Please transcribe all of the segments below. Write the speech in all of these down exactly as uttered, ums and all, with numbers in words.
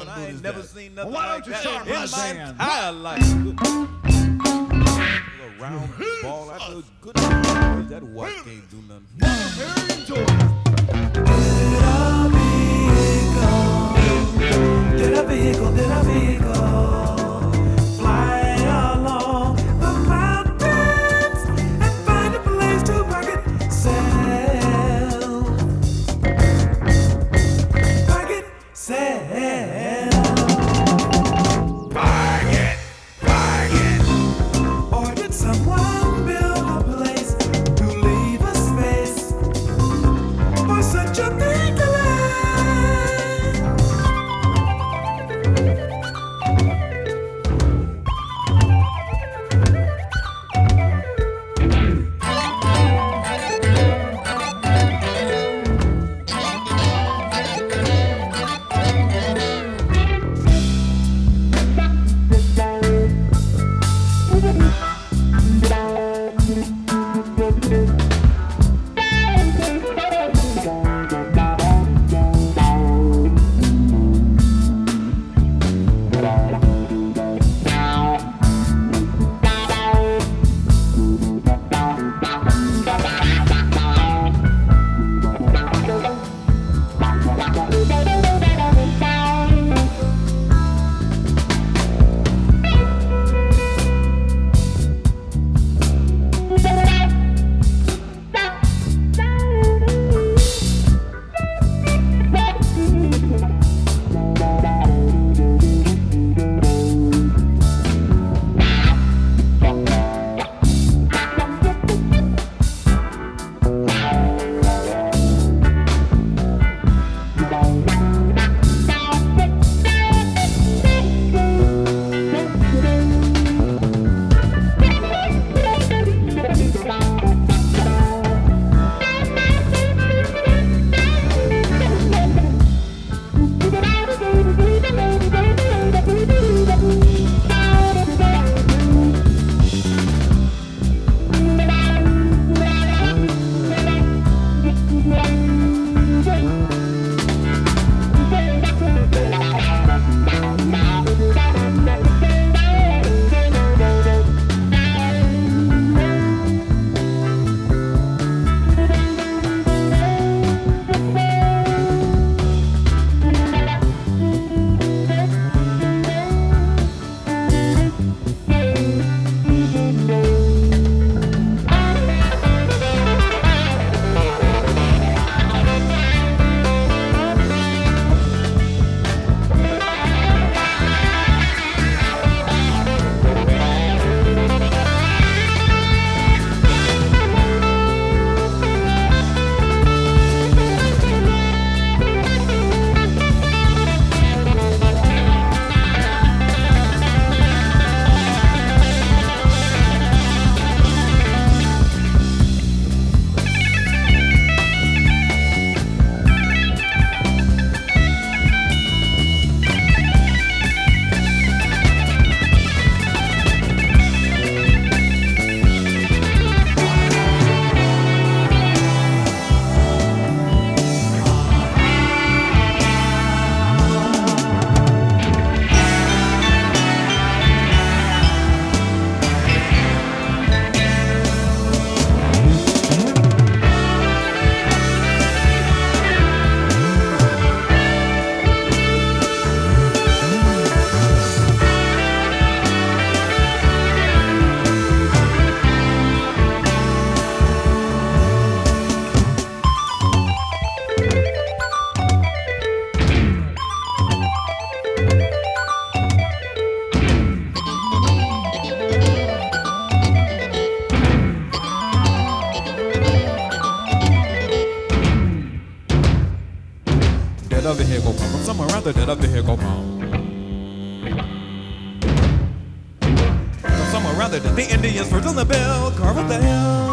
on, I ain't never seen nothing Well, why like don't you that start in my my band? entire life. Little round ball, I feel good. That watch can't do nothing. Did a vehicle, did a vehicle fly along the mountains and find a place to park itself? Park itself. Park it, park it. Or did someone build a place to leave a space for such a thing to land? That other here go come from somewhere around there. That other here go come. From somewhere around there, the Indians first on the bell. Carve up the hill.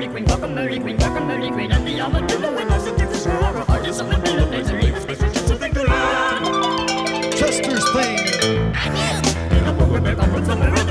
Mary Queen, welcome Mary Queen, welcome Mary Queen, and the armadillo and also give us our artists on the bill of laser leave space for something to learn. Chester's thing. In a book, we're back on the